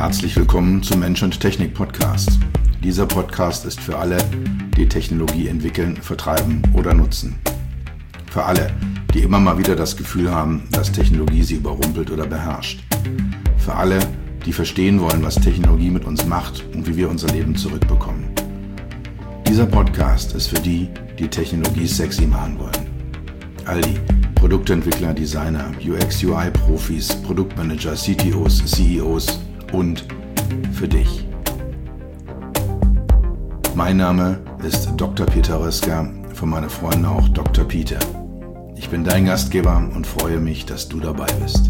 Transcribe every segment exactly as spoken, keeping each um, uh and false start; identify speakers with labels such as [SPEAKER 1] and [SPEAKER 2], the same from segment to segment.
[SPEAKER 1] Herzlich willkommen zum Mensch und Technik Podcast. Dieser Podcast ist für alle, die Technologie entwickeln, vertreiben oder nutzen. Für alle, die immer mal wieder das Gefühl haben, dass Technologie sie überrumpelt oder beherrscht. Für alle, die verstehen wollen, was Technologie mit uns macht und wie wir unser Leben zurückbekommen. Dieser Podcast ist für die, die Technologie sexy machen wollen. All die Produktentwickler, Designer, U X U I-Profis, Produktmanager, C T Os, C E Os und für dich. Mein Name ist Doktor Peter Röska, von meinen Freunden auch Doktor Peter. Ich bin dein Gastgeber und freue mich, dass du dabei bist.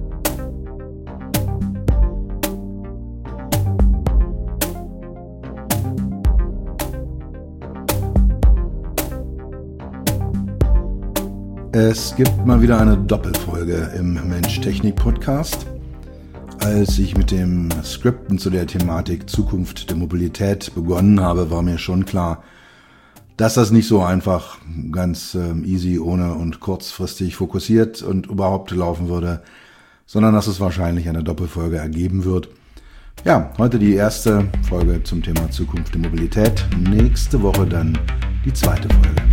[SPEAKER 1] Es gibt mal wieder eine Doppelfolge im Mensch-Technik-Podcast. Als ich mit dem Skripten zu der Thematik Zukunft der Mobilität begonnen habe, war mir schon klar, dass das nicht so einfach ganz ähm, easy, ohne und kurzfristig fokussiert und überhaupt laufen würde, sondern dass es wahrscheinlich eine Doppelfolge ergeben wird. Ja, heute die erste Folge zum Thema Zukunft der Mobilität, nächste Woche dann die zweite Folge.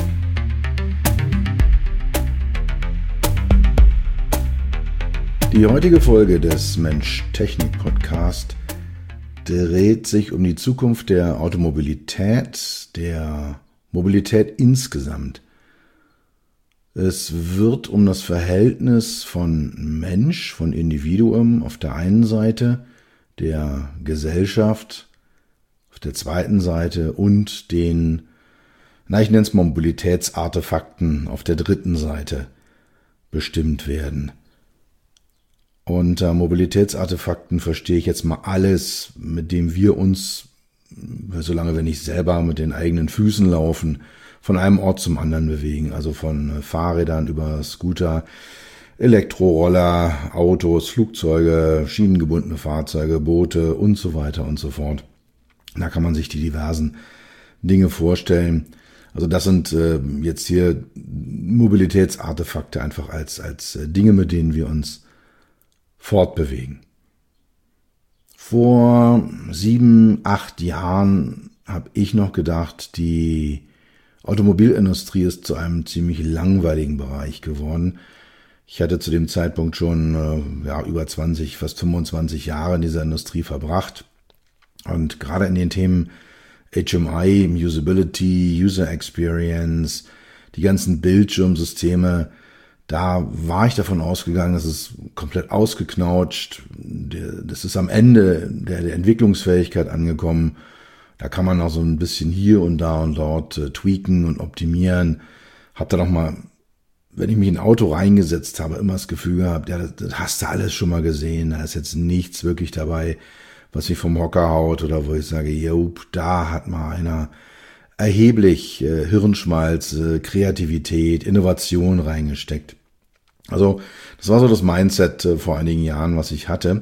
[SPEAKER 1] Die heutige Folge des Mensch-Technik-Podcast dreht sich um die Zukunft der Automobilität, der Mobilität insgesamt. Es wird um das Verhältnis von Mensch, von Individuum auf der einen Seite, der Gesellschaft auf der zweiten Seite und den, na ich nenne es Mobilitätsartefakten auf der dritten Seite bestimmt werden. Unter Mobilitätsartefakten verstehe ich jetzt mal alles, mit dem wir uns, solange wir nicht selber mit den eigenen Füßen laufen, von einem Ort zum anderen bewegen. Also von Fahrrädern über Scooter, Elektroroller, Autos, Flugzeuge, schienengebundene Fahrzeuge, Boote und so weiter und so fort. Da kann man sich die diversen Dinge vorstellen. Also das sind äh, jetzt hier Mobilitätsartefakte einfach als, als Dinge, mit denen wir uns fortbewegen. Vor sieben, acht Jahren habe ich noch gedacht, die Automobilindustrie ist zu einem ziemlich langweiligen Bereich geworden. Ich hatte zu dem Zeitpunkt schon äh, ja, über zwanzig, fast fünfundzwanzig Jahre in dieser Industrie verbracht. Und gerade in den Themen H M I, Usability, User Experience, die ganzen Bildschirmsysteme, da war ich davon ausgegangen, dass es komplett ausgeknautscht, das ist am Ende der, der Entwicklungsfähigkeit angekommen. Da kann man auch so ein bisschen hier und da und dort äh, tweaken und optimieren. Hab da noch mal, wenn ich mich in ein Auto reingesetzt habe, immer das Gefühl gehabt, ja, das, das hast du alles schon mal gesehen. Da ist jetzt nichts wirklich dabei, was mich vom Hocker haut oder wo ich sage, jo, da hat mal einer erheblich äh, Hirnschmalz, äh, Kreativität, Innovation reingesteckt. Also das war so das Mindset äh, vor einigen Jahren, was ich hatte.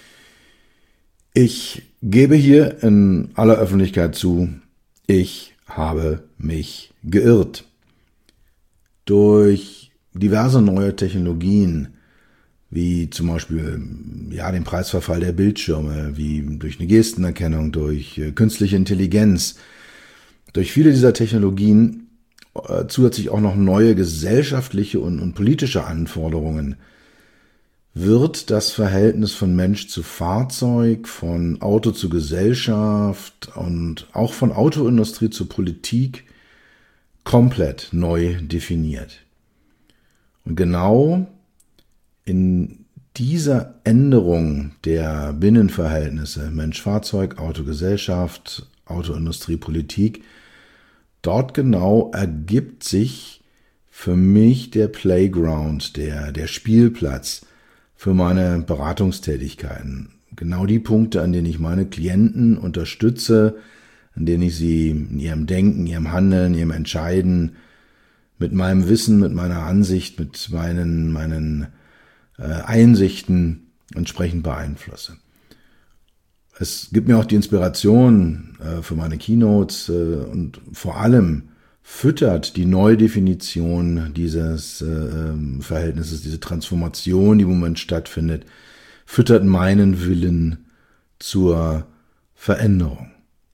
[SPEAKER 1] Ich gebe hier in aller Öffentlichkeit zu, ich habe mich geirrt. Durch diverse neue Technologien, wie zum Beispiel ja den Preisverfall der Bildschirme, wie durch eine Gestenerkennung, durch äh, künstliche Intelligenz, durch viele dieser Technologien äh, zusätzlich auch noch neue gesellschaftliche und, und politische Anforderungen, wird das Verhältnis von Mensch zu Fahrzeug, von Auto zu Gesellschaft und auch von Autoindustrie zu Politik komplett neu definiert. Und genau in dieser Änderung der Binnenverhältnisse Mensch-Fahrzeug, Auto-Gesellschaft, Autoindustrie, Politik, dort genau ergibt sich für mich der Playground, der, der Spielplatz für meine Beratungstätigkeiten. Genau die Punkte, an denen ich meine Klienten unterstütze, an denen ich sie in ihrem Denken, ihrem Handeln, ihrem Entscheiden, mit meinem Wissen, mit meiner Ansicht, mit meinen, meinen äh, Einsichten entsprechend beeinflusse. Es gibt mir auch die Inspiration äh, für meine Keynotes äh, und vor allem füttert die Neudefinition dieses äh, Verhältnisses, diese Transformation, die im Moment stattfindet, füttert meinen Willen, zur Veränderung.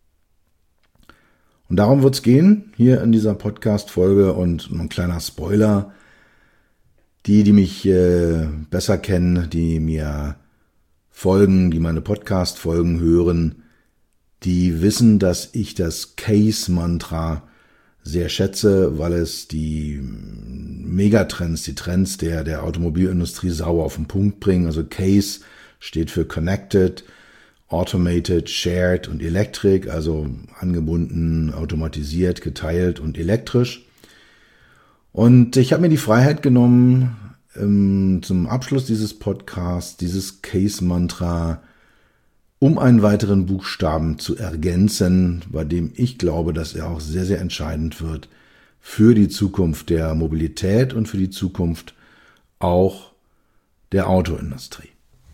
[SPEAKER 1] Und darum wird es gehen, hier in dieser Podcast-Folge, und ein kleiner Spoiler. Die, die mich äh, besser kennen, die mir folgen, die meine Podcast-Folgen hören, die wissen, dass ich das Case-Mantra sehr schätze, weil es die Megatrends, die Trends der, der Automobilindustrie sauber auf den Punkt bringen. Also Case steht für Connected, Automated, Shared und Electric, also angebunden, automatisiert, geteilt und elektrisch. Und ich habe mir die Freiheit genommen, ähm, zum Abschluss dieses Podcasts dieses Case-Mantra um einen weiteren Buchstaben zu ergänzen, bei dem ich glaube, dass er auch sehr, sehr entscheidend wird für die Zukunft der Mobilität und für die Zukunft auch der Autoindustrie.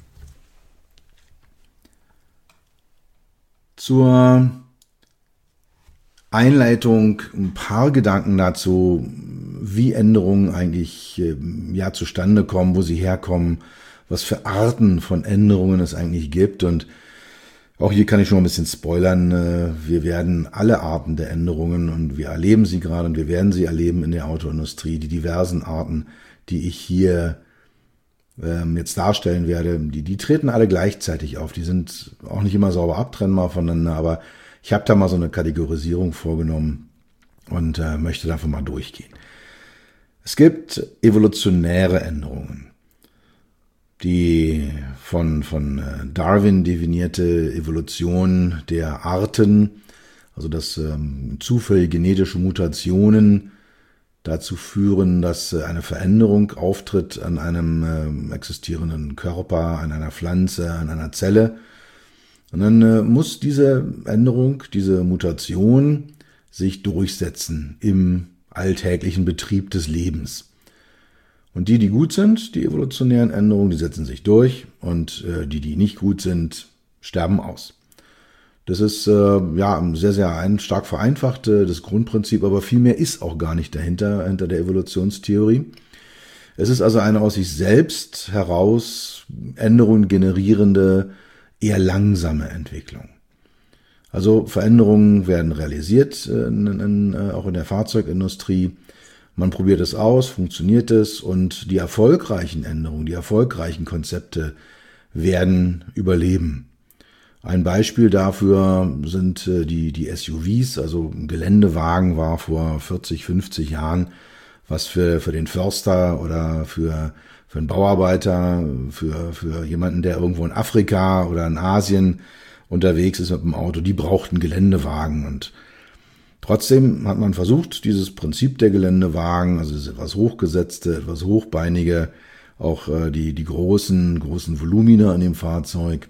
[SPEAKER 1] Zur Einleitung ein paar Gedanken dazu, wie Änderungen eigentlich ja zustande kommen, wo sie herkommen, was für Arten von Änderungen es eigentlich gibt. Und auch hier kann ich schon mal ein bisschen spoilern. Wir werden alle Arten der Änderungen, und wir erleben sie gerade und wir werden sie erleben in der Autoindustrie, die diversen Arten, die ich hier ähm, jetzt darstellen werde, die, die treten alle gleichzeitig auf. Die sind auch nicht immer sauber abtrennbar voneinander, aber ich habe da mal so eine Kategorisierung vorgenommen und äh, möchte davon mal durchgehen. Es gibt evolutionäre Änderungen. Die von, von Darwin definierte Evolution der Arten, also dass ähm, zufällige genetische Mutationen dazu führen, dass äh, eine Veränderung auftritt an einem äh, existierenden Körper, an einer Pflanze, an einer Zelle. Und dann äh, muss diese Änderung, diese Mutation sich durchsetzen im alltäglichen Betrieb des Lebens. Und die, die gut sind, die evolutionären Änderungen, die setzen sich durch, und äh, die, die nicht gut sind, sterben aus. Das ist äh, ja sehr, sehr ein, stark vereinfacht, äh, das Grundprinzip, aber viel mehr ist auch gar nicht dahinter, hinter der Evolutionstheorie. Es ist also eine aus sich selbst heraus Änderungen generierende, eher langsame Entwicklung. Also Veränderungen werden realisiert, äh, in, in, äh, auch in der Fahrzeugindustrie. Man probiert es aus, funktioniert es, und die erfolgreichen Änderungen, die erfolgreichen Konzepte werden überleben. Ein Beispiel dafür sind äh, die, die S U Vs, also ein Geländewagen war vor vierzig, fünfzig Jahren was für, für den Förster oder für, für einen Bauarbeiter, für, für jemanden, der irgendwo in Afrika oder in Asien unterwegs ist mit dem Auto. Die brauchten Geländewagen, und trotzdem hat man versucht, dieses Prinzip der Geländewagen, also das etwas hochgesetzte, etwas hochbeinige, auch äh, die die großen großen Volumina in dem Fahrzeug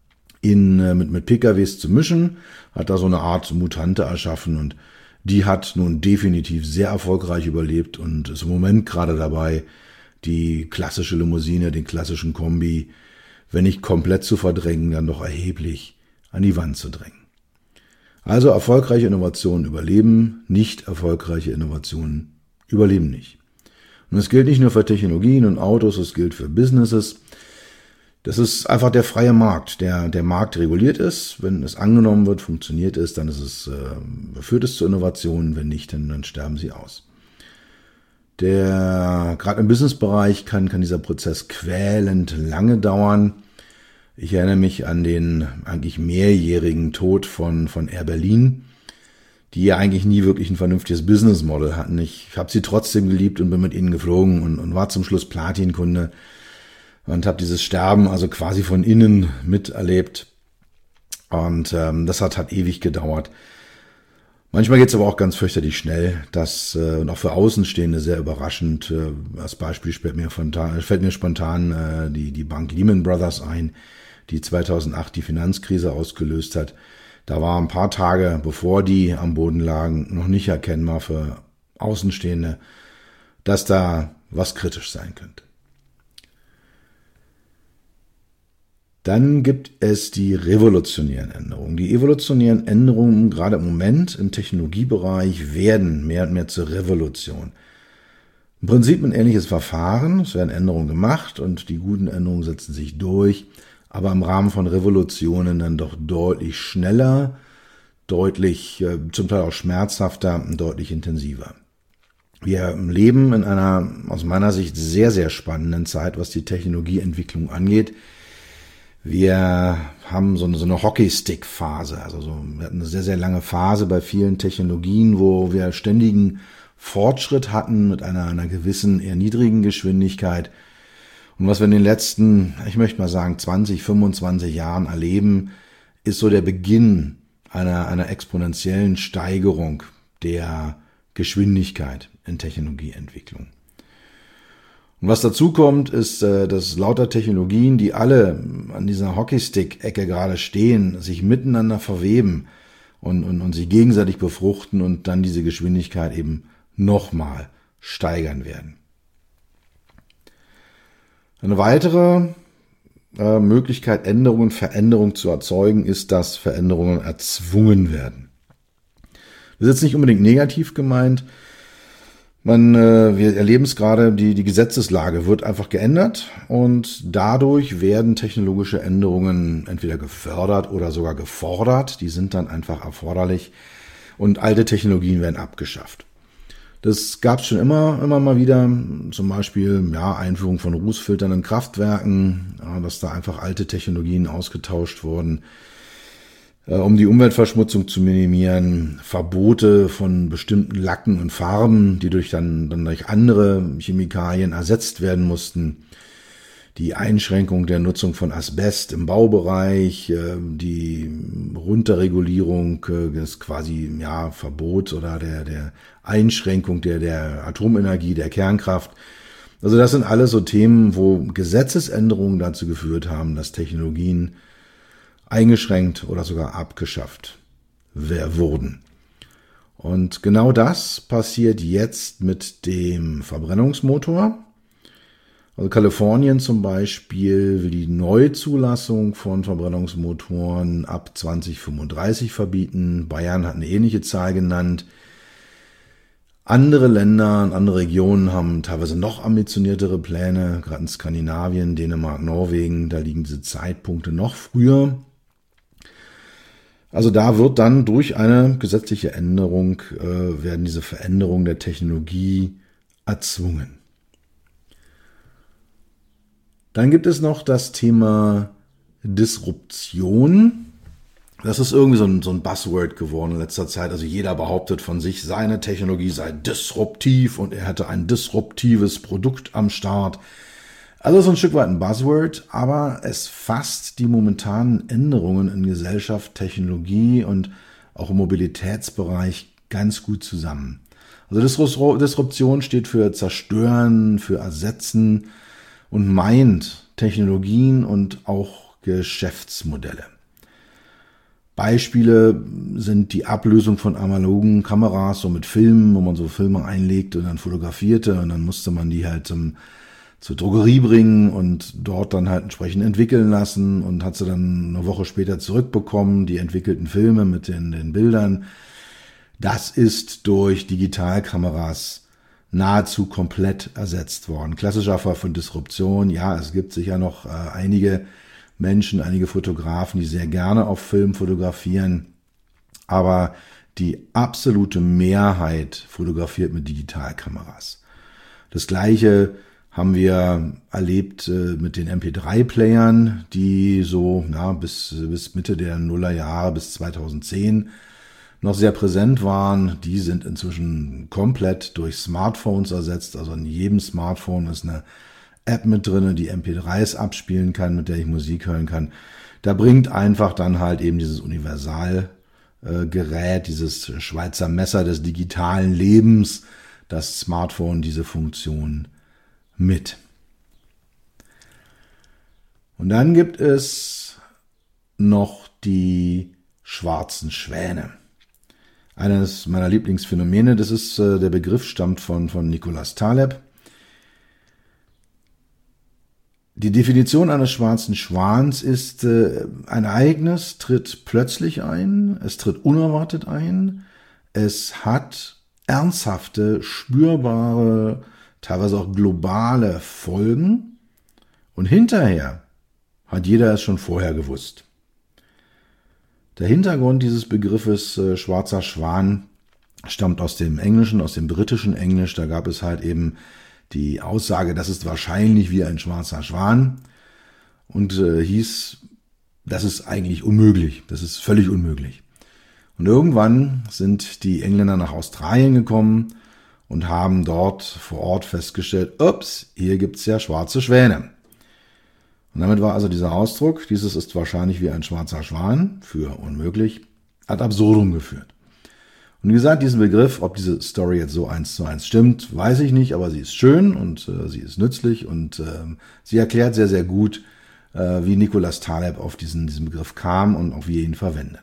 [SPEAKER 1] in äh, mit mit P K Ws zu mischen, hat da so eine Art Mutante erschaffen, und die hat nun definitiv sehr erfolgreich überlebt und ist im Moment gerade dabei, die klassische Limousine, den klassischen Kombi, wenn nicht komplett zu verdrängen, dann doch erheblich an die Wand zu drängen. Also erfolgreiche Innovationen überleben, nicht erfolgreiche Innovationen überleben nicht. Und es gilt nicht nur für Technologien und Autos, es gilt für Businesses. Das ist einfach der freie Markt. Der, der Markt reguliert ist. Wenn es angenommen wird, funktioniert es, dann ist es, äh, führt es zu Innovationen. Wenn nicht, dann, dann sterben sie aus. Der, gerade im Businessbereich kann, kann dieser Prozess quälend lange dauern. Ich erinnere mich an den eigentlich mehrjährigen Tod von, von Air Berlin, die ja eigentlich nie wirklich ein vernünftiges Businessmodel hatten. Ich habe sie trotzdem geliebt und bin mit ihnen geflogen und, und war zum Schluss Platinkunde und habe dieses Sterben also quasi von innen miterlebt. Und ähm, das hat, hat ewig gedauert. Manchmal geht es aber auch ganz fürchterlich schnell. Das äh, und auch für Außenstehende sehr überraschend. Äh, als Beispiel fällt mir, spontan, fällt mir spontan äh, die, die Bank Lehman Brothers ein, die zweitausendacht die Finanzkrise ausgelöst hat. Da war ein paar Tage, bevor die am Boden lagen, noch nicht erkennbar für Außenstehende, dass da was kritisch sein könnte. Dann gibt es die revolutionären Änderungen. Die evolutionären Änderungen, gerade im Moment im Technologiebereich, werden mehr und mehr zur Revolution. Im Prinzip ein ähnliches Verfahren. Es werden Änderungen gemacht und die guten Änderungen setzen sich durch. aber im Rahmen von Revolutionen dann doch deutlich schneller, deutlich, äh, zum Teil auch schmerzhafter und deutlich intensiver. Wir leben in einer, aus meiner Sicht, sehr, sehr spannenden Zeit, was die Technologieentwicklung angeht. Wir haben so eine, so eine Hockeystick-Phase, also so, wir hatten eine sehr, sehr lange Phase bei vielen Technologien, wo wir ständigen Fortschritt hatten mit einer, einer gewissen, eher niedrigen Geschwindigkeit. Und was wir in den letzten, ich möchte mal sagen, zwanzig, fünfundzwanzig Jahren erleben, ist so der Beginn einer, einer exponentiellen Steigerung der Geschwindigkeit in Technologieentwicklung. Und was dazu kommt, ist, dass lauter Technologien, die alle an dieser Hockeystick-Ecke gerade stehen, sich miteinander verweben und, und, und sich gegenseitig befruchten und dann diese Geschwindigkeit eben nochmal steigern werden. Eine weitere äh, Möglichkeit, Änderungen, Veränderungen zu erzeugen, ist, dass Veränderungen erzwungen werden. Das ist jetzt nicht unbedingt negativ gemeint. Man, äh, wir erleben es gerade, die, die Gesetzeslage wird einfach geändert und dadurch werden technologische Änderungen entweder gefördert oder sogar gefordert. Die sind dann einfach erforderlich und alte Technologien werden abgeschafft. Das gab es schon immer, immer mal wieder, zum Beispiel ja, Einführung von Rußfiltern in Kraftwerken, ja, dass da einfach alte Technologien ausgetauscht wurden, äh, um die Umweltverschmutzung zu minimieren, Verbote von bestimmten Lacken und Farben, die durch dann, dann durch andere Chemikalien ersetzt werden mussten, die Einschränkung der Nutzung von Asbest im Baubereich, äh, die Runterregulierung äh, des quasi ja Verbot oder der der Einschränkung der der Atomenergie, der Kernkraft. Also das sind alles so Themen, wo Gesetzesänderungen dazu geführt haben, dass Technologien eingeschränkt oder sogar abgeschafft wurden. Und genau das passiert jetzt mit dem Verbrennungsmotor. Also Kalifornien zum Beispiel will die Neuzulassung von Verbrennungsmotoren ab zwanzig fünfunddreißig verbieten. Bayern hat eine ähnliche Zahl genannt. Andere Länder und andere Regionen haben teilweise noch ambitioniertere Pläne, gerade in Skandinavien, Dänemark, Norwegen, da liegen diese Zeitpunkte noch früher. Also da wird dann durch eine gesetzliche Änderung, äh, werden diese Veränderungen der Technologie erzwungen. Dann gibt es noch das Thema Disruption. Das ist irgendwie so ein, so ein Buzzword geworden in letzter Zeit. Also jeder behauptet von sich, seine Technologie sei disruptiv und er hätte ein disruptives Produkt am Start. Also so ein Stück weit ein Buzzword, aber es fasst die momentanen Änderungen in Gesellschaft, Technologie und auch im Mobilitätsbereich ganz gut zusammen. Also Disruption steht für Zerstören, für Ersetzen und meint Technologien und auch Geschäftsmodelle. Beispiele sind die Ablösung von analogen Kameras, so mit Filmen, wo man so Filme einlegte und dann fotografierte und dann musste man die halt zum, zur Drogerie bringen und dort dann halt entsprechend entwickeln lassen und hat sie dann eine Woche später zurückbekommen, die entwickelten Filme mit den, den Bildern. Das ist durch Digitalkameras nahezu komplett ersetzt worden. Klassischer Fall von Disruption, ja, es gibt sicher noch äh, einige Menschen, einige Fotografen, die sehr gerne auf Film fotografieren, aber die absolute Mehrheit fotografiert mit Digitalkameras. Das Gleiche haben wir erlebt äh, mit den M P drei Playern, die so na, bis, bis Mitte der Nullerjahre, bis zweitausendzehn noch sehr präsent waren. Die sind inzwischen komplett durch Smartphones ersetzt. Also in jedem Smartphone ist eine App mit drinne, die M P dreis abspielen kann, mit der ich Musik hören kann. Da bringt einfach dann halt eben dieses Universalgerät, äh, dieses Schweizer Messer des digitalen Lebens, das Smartphone, diese Funktion mit. Und dann gibt es noch die schwarzen Schwäne. Eines meiner Lieblingsphänomene, das ist, äh, der Begriff stammt von, von Nicolas Taleb. Die Definition eines schwarzen Schwans ist, äh, ein Ereignis tritt plötzlich ein, es tritt unerwartet ein, es hat ernsthafte, spürbare, teilweise auch globale Folgen und hinterher hat jeder es schon vorher gewusst. Der Hintergrund dieses Begriffes äh, schwarzer Schwan stammt aus dem Englischen, aus dem britischen Englisch. Da gab es halt eben die Aussage, das ist wahrscheinlich wie ein schwarzer Schwan und äh, hieß, das ist eigentlich unmöglich, das ist völlig unmöglich. Und irgendwann sind die Engländer nach Australien gekommen und haben dort vor Ort festgestellt, ups, hier gibt's ja schwarze Schwäne. Und damit war also dieser Ausdruck, dieses ist wahrscheinlich wie ein schwarzer Schwan, für unmöglich, ad absurdum geführt. Und wie gesagt, diesen Begriff, ob diese Story jetzt so eins zu eins stimmt, weiß ich nicht, aber sie ist schön und äh, sie ist nützlich und äh, sie erklärt sehr, sehr gut, äh, wie Nicholas Taleb auf diesen, diesen Begriff kam und auch wie er ihn verwendet.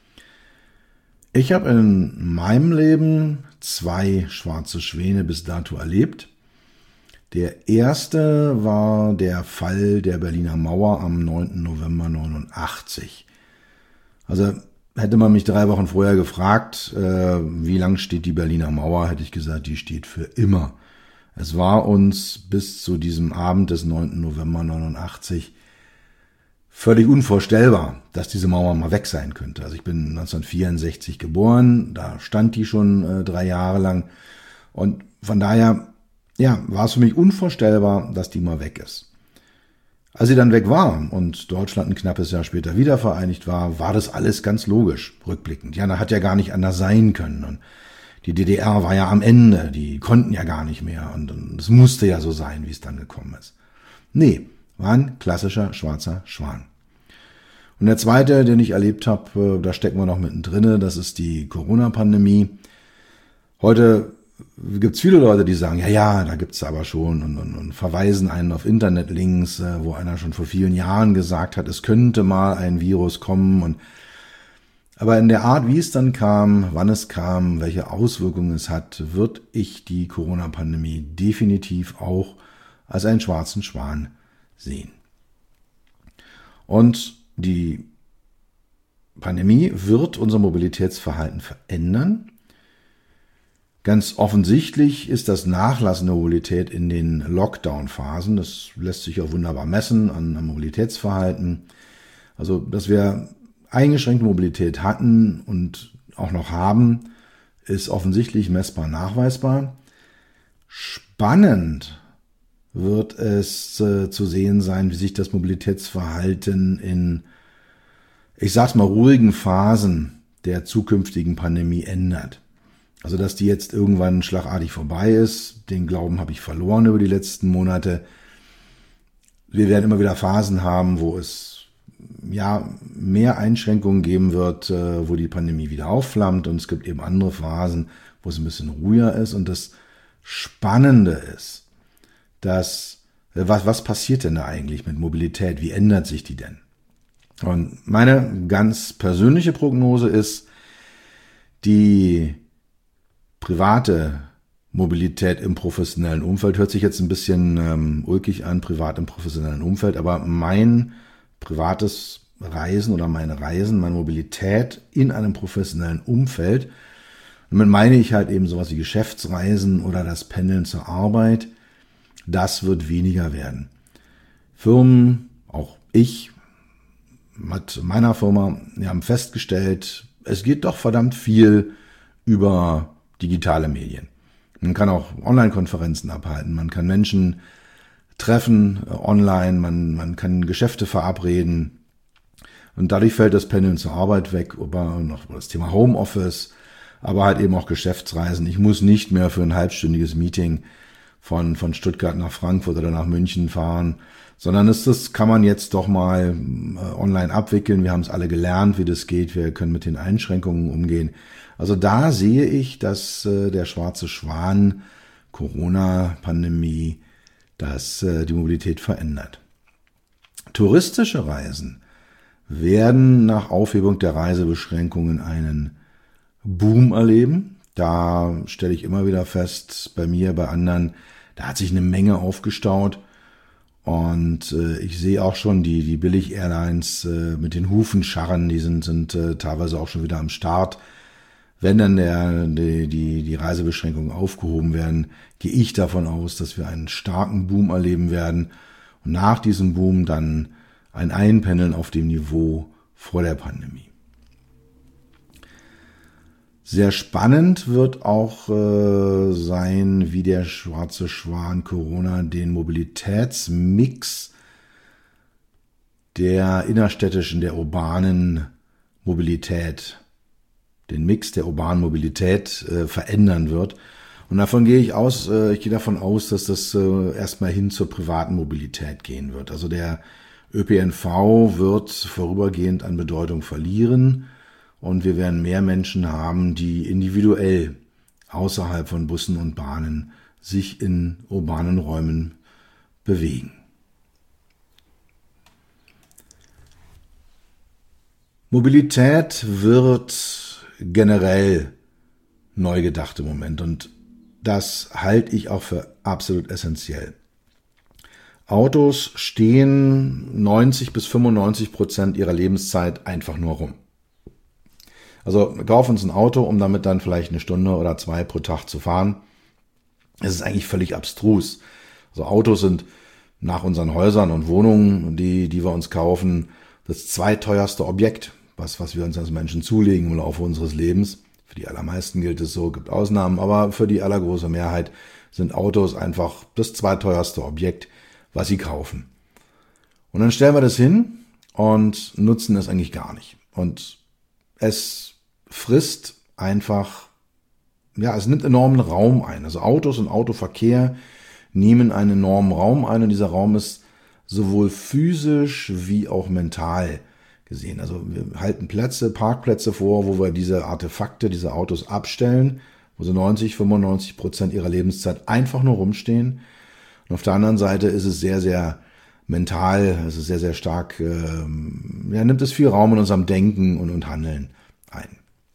[SPEAKER 1] Ich habe in meinem Leben zwei schwarze Schwäne bis dato erlebt. Der erste war der Fall der Berliner Mauer am neunten November neunundachtzig. Also hätte man mich drei Wochen vorher gefragt, äh, wie lang steht die Berliner Mauer, hätte ich gesagt, die steht für immer. Es war uns bis zu diesem Abend des neunten November neunundachtzig völlig unvorstellbar, dass diese Mauer mal weg sein könnte. Also ich bin neunzehnhundertvierundsechzig geboren, da stand die schon äh, drei Jahre lang und von daher ja, war es für mich unvorstellbar, dass die mal weg ist. Als sie dann weg war und Deutschland ein knappes Jahr später wieder vereinigt war, war das alles ganz logisch, rückblickend. Ja, da hat ja gar nicht anders sein können. Und die D D R war ja am Ende, die konnten ja gar nicht mehr. Und es musste ja so sein, wie es dann gekommen ist. Nee, war ein klassischer schwarzer Schwan. Und der zweite, den ich erlebt habe, da stecken wir noch mittendrin, das ist die Corona-Pandemie. Heute gibt's viele Leute, die sagen, ja, ja, da gibt's aber schon und, und, und verweisen einen auf Internetlinks, äh, wo einer schon vor vielen Jahren gesagt hat, es könnte mal ein Virus kommen. Und aber in der Art, wie es dann kam, wann es kam, welche Auswirkungen es hat, wird ich die Corona-Pandemie definitiv auch als einen schwarzen Schwan sehen. Und die Pandemie wird unser Mobilitätsverhalten verändern. Ganz offensichtlich ist das Nachlassen der Mobilität in den Lockdown-Phasen. Das lässt sich auch wunderbar messen an, an Mobilitätsverhalten. Also, dass wir eingeschränkte Mobilität hatten und auch noch haben, ist offensichtlich messbar nachweisbar. Spannend wird es äh, zu sehen sein, wie sich das Mobilitätsverhalten in, ich sag's mal, ruhigen Phasen der zukünftigen Pandemie ändert. Also, dass die jetzt irgendwann schlagartig vorbei ist, den Glauben habe ich verloren über die letzten Monate. Wir werden immer wieder Phasen haben, wo es ja mehr Einschränkungen geben wird, wo die Pandemie wieder aufflammt. Und es gibt eben andere Phasen, wo es ein bisschen ruhiger ist. Und das Spannende ist, dass was, was passiert denn da eigentlich mit Mobilität? Wie ändert sich die denn? Und meine ganz persönliche Prognose ist, die private Mobilität im professionellen Umfeld, hört sich jetzt ein bisschen ähm, ulkig an, privat im professionellen Umfeld, aber mein privates Reisen oder meine Reisen, meine Mobilität in einem professionellen Umfeld, damit meine ich halt eben sowas wie Geschäftsreisen oder das Pendeln zur Arbeit, das wird weniger werden. Firmen, auch ich, mit meiner Firma, wir haben festgestellt, es geht doch verdammt viel über digitale Medien. Man kann auch Online-Konferenzen abhalten, man kann Menschen treffen äh, online, man, man kann Geschäfte verabreden und dadurch fällt das Pendeln zur Arbeit weg, aber noch das Thema Homeoffice, aber halt eben auch Geschäftsreisen. Ich muss nicht mehr für ein halbstündiges Meeting von, von Stuttgart nach Frankfurt oder nach München fahren, sondern das, das kann man jetzt doch mal äh, online abwickeln. Wir haben es alle gelernt, wie das geht. Wir können mit den Einschränkungen umgehen. Also da sehe ich, dass äh, der schwarze Schwan, Corona-Pandemie, dass äh, die Mobilität verändert. Touristische Reisen werden nach Aufhebung der Reisebeschränkungen einen Boom erleben. Da stelle ich immer wieder fest, bei mir, bei anderen, da hat sich eine Menge aufgestaut. Und äh, ich sehe auch schon die die Billig-Airlines äh, mit den Hufen scharren, die sind sind äh, teilweise auch schon wieder am Start. Wenn dann der die die, die Reisebeschränkungen aufgehoben werden, gehe ich davon aus, dass wir einen starken Boom erleben werden und nach diesem Boom dann ein Einpendeln auf dem Niveau vor der Pandemie. Sehr spannend wird auch äh, sein, wie der schwarze Schwan Corona den Mobilitätsmix der innerstädtischen, der urbanen Mobilität, den Mix der urbanen Mobilität äh, verändern wird. Und davon gehe ich aus, äh, ich gehe davon aus, dass das äh, erstmal hin zur privaten Mobilität gehen wird. Also der Ö P N V wird vorübergehend an Bedeutung verlieren. Und wir werden mehr Menschen haben, die individuell außerhalb von Bussen und Bahnen sich in urbanen Räumen bewegen. Mobilität wird generell neu gedacht im Moment und das halte ich auch für absolut essentiell. Autos stehen neunzig bis fünfundneunzig Prozent ihrer Lebenszeit einfach nur rum. Also wir kaufen uns ein Auto, um damit dann vielleicht eine Stunde oder zwei pro Tag zu fahren. Es ist eigentlich völlig abstrus. Also Autos sind nach unseren Häusern und Wohnungen, die, die wir uns kaufen, das zweiteuerste Objekt, was, was wir uns als Menschen zulegen im Laufe unseres Lebens. Für die allermeisten gilt es so, gibt Ausnahmen, aber für die allergroße Mehrheit sind Autos einfach das zweiteuerste Objekt, was sie kaufen. Und dann stellen wir das hin und nutzen es eigentlich gar nicht. Und es frisst einfach, ja, es nimmt enormen Raum ein. Also Autos und Autoverkehr nehmen einen enormen Raum ein und dieser Raum ist sowohl physisch wie auch mental gesehen. Also wir halten Plätze, Parkplätze vor, wo wir diese Artefakte, diese Autos abstellen, wo sie neunzig, fünfundneunzig Prozent ihrer Lebenszeit einfach nur rumstehen. Und auf der anderen Seite ist es sehr, sehr mental, es ist sehr, sehr stark, ähm, ja, nimmt es viel Raum in unserem Denken und, und Handeln ein.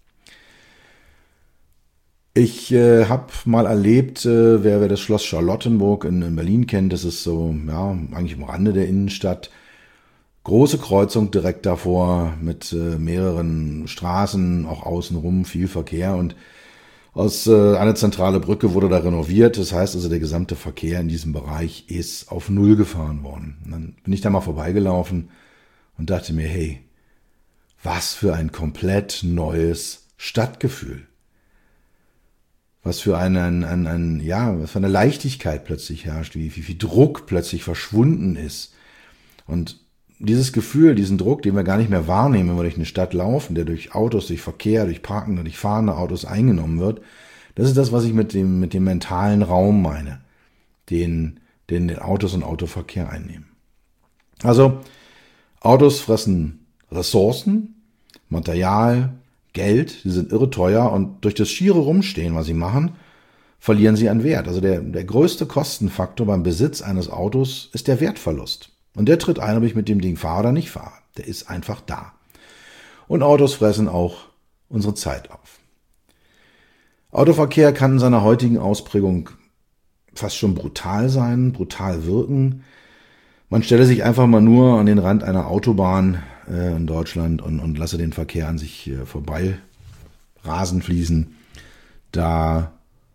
[SPEAKER 1] Ich äh, habe mal erlebt, äh, wer, wer das Schloss Charlottenburg in, in Berlin kennt, das ist so, ja, eigentlich am Rande der Innenstadt. Große Kreuzung direkt davor mit äh, mehreren Straßen, auch außenrum viel Verkehr und aus äh, eine zentrale Brücke wurde da renoviert. Das heißt also, der gesamte Verkehr in diesem Bereich ist auf Null gefahren worden. Und dann bin ich da mal vorbeigelaufen und dachte mir, hey, was für ein komplett neues Stadtgefühl. Was für ein, ein, ein, ein ja, was für eine Leichtigkeit plötzlich herrscht, wie, wie viel Druck plötzlich verschwunden ist. Und dieses Gefühl, diesen Druck, den wir gar nicht mehr wahrnehmen, wenn wir durch eine Stadt laufen, der durch Autos, durch Verkehr, durch parkende, durch fahrende Autos eingenommen wird, das ist das, was ich mit dem, mit dem mentalen Raum meine, den, den, den Autos und Autoverkehr einnehmen. Also, Autos fressen Ressourcen, Material, Geld, die sind irre teuer und durch das schiere Rumstehen, was sie machen, verlieren sie an Wert. Also der, der größte Kostenfaktor beim Besitz eines Autos ist der Wertverlust. Und der tritt ein, ob ich mit dem Ding fahre oder nicht fahre. Der ist einfach da. Und Autos fressen auch unsere Zeit auf. Autoverkehr kann in seiner heutigen Ausprägung fast schon brutal sein, brutal wirken. Man stelle sich einfach mal nur an den Rand einer Autobahn äh, in Deutschland und, und lasse den Verkehr an sich äh, vorbei rasen fließen. Da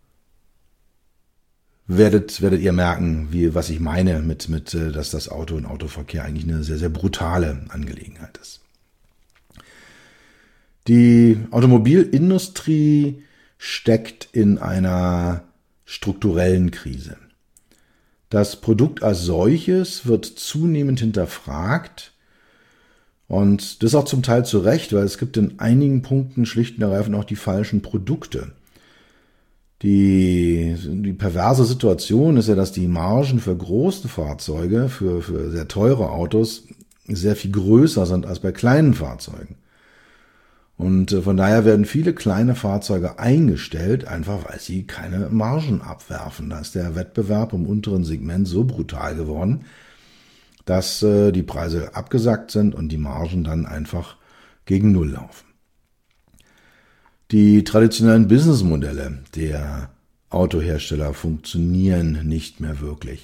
[SPEAKER 1] werdet, werdet ihr merken, wie, was ich meine mit, mit, äh, dass das Auto und Autoverkehr eigentlich eine sehr, sehr brutale Angelegenheit ist. Die Automobilindustrie steckt in einer strukturellen Krise. Das Produkt als solches wird zunehmend hinterfragt und das auch zum Teil zu Recht, weil es gibt in einigen Punkten schlicht und ergreifend auch die falschen Produkte. Die, die perverse Situation ist ja, dass die Margen für große Fahrzeuge, für, für sehr teure Autos sehr viel größer sind als bei kleinen Fahrzeugen. Und von daher werden viele kleine Fahrzeuge eingestellt, einfach weil sie keine Margen abwerfen. Da ist der Wettbewerb im unteren Segment so brutal geworden, dass äh, die Preise abgesackt sind und die Margen dann einfach gegen Null laufen. Die traditionellen Businessmodelle der Autohersteller funktionieren nicht mehr wirklich.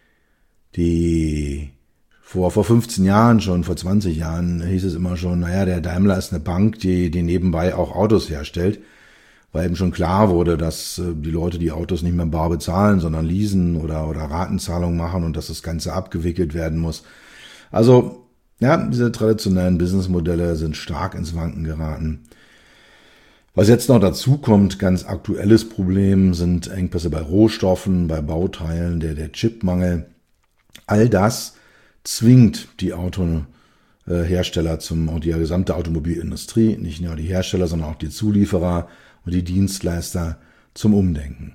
[SPEAKER 1] Die Vor, vor fünfzehn Jahren schon, vor zwanzig Jahren hieß es immer schon, naja, der Daimler ist eine Bank, die, die nebenbei auch Autos herstellt, weil eben schon klar wurde, dass die Leute die Autos nicht mehr bar bezahlen, sondern leasen oder, oder Ratenzahlung machen und dass das Ganze abgewickelt werden muss. Also Ja, diese traditionellen Businessmodelle sind stark ins Wanken geraten. Was jetzt noch dazu kommt, ganz aktuelles Problem, sind Engpässe bei Rohstoffen, bei Bauteilen, der, der Chipmangel. All das zwingt die Autohersteller zum, und die gesamte Automobilindustrie, nicht nur die Hersteller, sondern auch die Zulieferer und die Dienstleister zum Umdenken.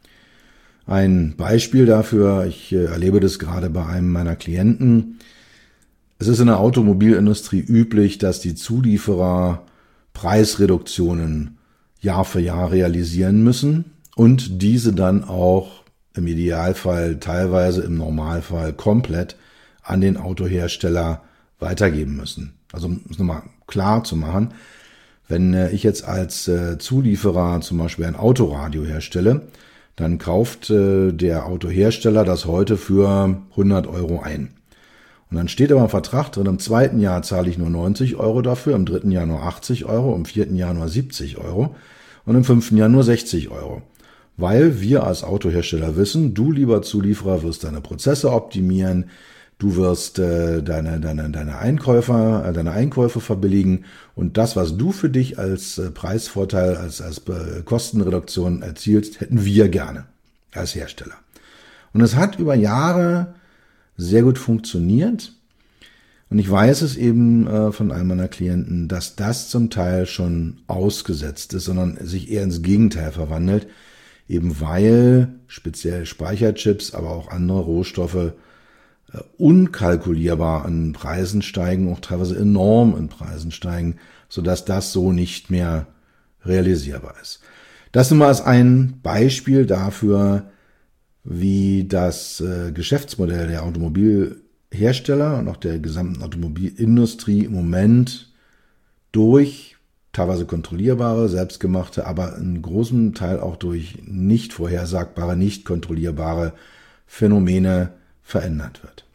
[SPEAKER 1] Ein Beispiel dafür, ich erlebe das gerade bei einem meiner Klienten. Es ist in der Automobilindustrie üblich, dass die Zulieferer Preisreduktionen Jahr für Jahr realisieren müssen und diese dann auch im Idealfall, teilweise im Normalfall komplett an den Autohersteller weitergeben müssen. Also um es nochmal klar zu machen, wenn ich jetzt als Zulieferer zum Beispiel ein Autoradio herstelle, dann kauft der Autohersteller das heute für hundert Euro ein. Und dann steht aber im Vertrag drin, im zweiten Jahr zahle ich nur neunzig Euro dafür, im dritten Jahr nur achtzig Euro, im vierten Jahr nur siebzig Euro und im fünften Jahr nur sechzig Euro. Weil wir als Autohersteller wissen, du, lieber Zulieferer, wirst deine Prozesse optimieren, du wirst äh, deine, deine, deine Einkäufer, äh, deine Einkäufe verbilligen und das, was du für dich als äh, Preisvorteil, als, als äh, Kostenreduktion erzielst, hätten wir gerne als Hersteller. Und es hat über Jahre sehr gut funktioniert. Und ich weiß es eben äh, von einem meiner Klienten, dass das zum Teil schon ausgesetzt ist, sondern sich eher ins Gegenteil verwandelt, eben weil speziell Speicherchips, aber auch andere Rohstoffe äh, unkalkulierbar an Preisen steigen, auch teilweise enorm in Preisen steigen, sodass das so nicht mehr realisierbar ist. Das nun mal als ein Beispiel dafür, wie das äh, Geschäftsmodell der Automobilhersteller und auch der gesamten Automobilindustrie im Moment durch teilweise kontrollierbare, selbstgemachte, aber in großem Teil auch durch nicht vorhersagbare, nicht kontrollierbare Phänomene verändert wird.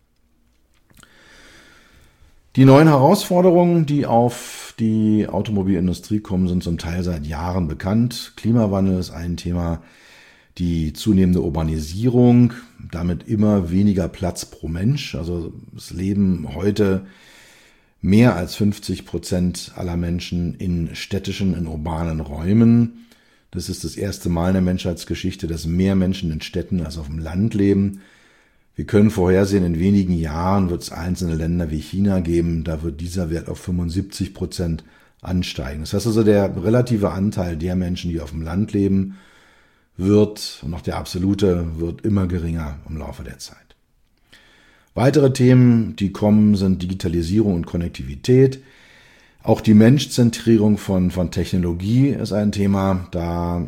[SPEAKER 1] Die neuen Herausforderungen, die auf die Automobilindustrie kommen, sind zum Teil seit Jahren bekannt. Klimawandel ist ein Thema. Die zunehmende Urbanisierung, damit immer weniger Platz pro Mensch. Also es leben heute mehr als fünfzig Prozent aller Menschen in städtischen, in urbanen Räumen. Das ist das erste Mal in der Menschheitsgeschichte, dass mehr Menschen in Städten als auf dem Land leben. Wir können vorhersehen, in wenigen Jahren wird es einzelne Länder wie China geben, da wird dieser Wert auf fünfundsiebzig Prozent ansteigen. Das heißt also, der relative Anteil der Menschen, die auf dem Land leben, wird, und auch der absolute, wird immer geringer im Laufe der Zeit. Weitere Themen, die kommen, sind Digitalisierung und Konnektivität. Auch die Menschzentrierung von, von Technologie ist ein Thema. Da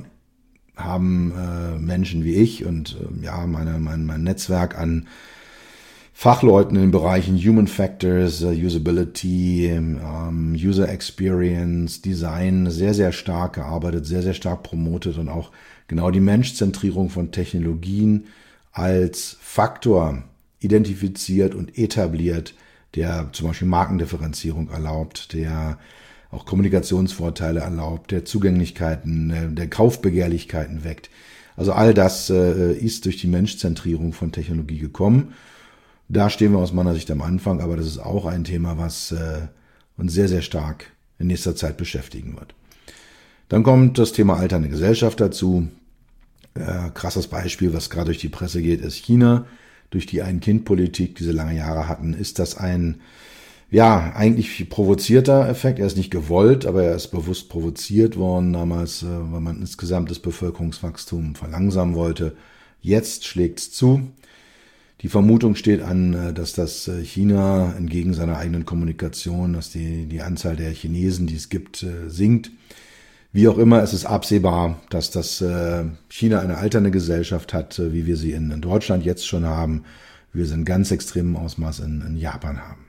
[SPEAKER 1] haben äh, Menschen wie ich und äh, ja meine, mein, mein Netzwerk an Fachleuten in den Bereichen Human Factors, uh, Usability, um, User Experience, Design sehr, sehr stark gearbeitet, sehr, sehr stark promotet und auch genau die Menschzentrierung von Technologien als Faktor identifiziert und etabliert, der zum Beispiel Markendifferenzierung erlaubt, der auch Kommunikationsvorteile erlaubt, der Zugänglichkeiten, der Kaufbegehrlichkeiten weckt. Also all das äh, ist durch die Menschzentrierung von Technologie gekommen. Da stehen wir aus meiner Sicht am Anfang, aber das ist auch ein Thema, was äh, uns sehr, sehr stark in nächster Zeit beschäftigen wird. Dann kommt das Thema alternde Gesellschaft dazu. Äh, krasses Beispiel, was gerade durch die Presse geht, ist China. Durch die Ein-Kind-Politik, die sie lange Jahre hatten, ist das ein, ja, eigentlich provozierter Effekt. Er ist nicht gewollt, aber er ist bewusst provoziert worden damals, äh, weil man insgesamt das Bevölkerungswachstum verlangsamen wollte. Jetzt schlägt's zu. Die Vermutung steht an, dass das China entgegen seiner eigenen Kommunikation, dass die, die Anzahl der Chinesen, die es gibt, sinkt. Wie auch immer, es ist absehbar, dass das China eine alternde Gesellschaft hat, wie wir sie in Deutschland jetzt schon haben, wie wir sie in ganz extremem Ausmaß in, in Japan haben.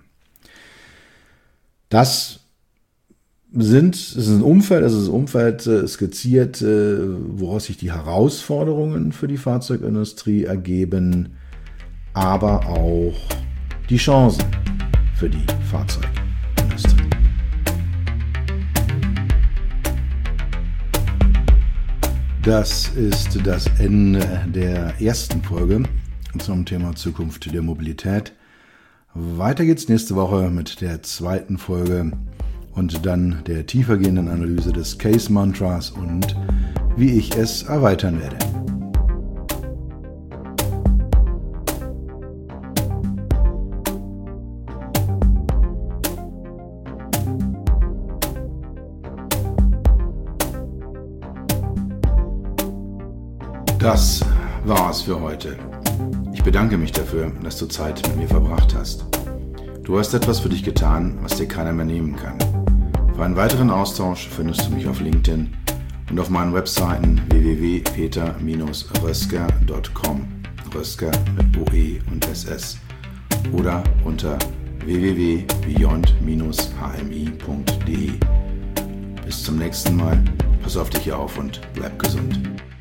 [SPEAKER 1] Das sind, es ist ein Umfeld, es ist ein Umfeld skizziert, woraus sich die Herausforderungen für die Fahrzeugindustrie ergeben, aber auch die Chancen für die Fahrzeugindustrie. Das ist das Ende der ersten Folge zum Thema Zukunft der Mobilität. Weiter geht's nächste Woche mit der zweiten Folge und dann der tiefergehenden Analyse des Case Mantras und wie ich es erweitern werde. Das war's für heute. Ich bedanke mich dafür, dass du Zeit mit mir verbracht hast. Du hast etwas für dich getan, was dir keiner mehr nehmen kann. Für einen weiteren Austausch findest du mich auf LinkedIn und auf meinen Webseiten w w w punkt peter rösker punkt com, Rösker mit O E und S S, oder unter w w w punkt beyond H M I punkt d e. Bis zum nächsten Mal, pass auf dich auf und bleib gesund.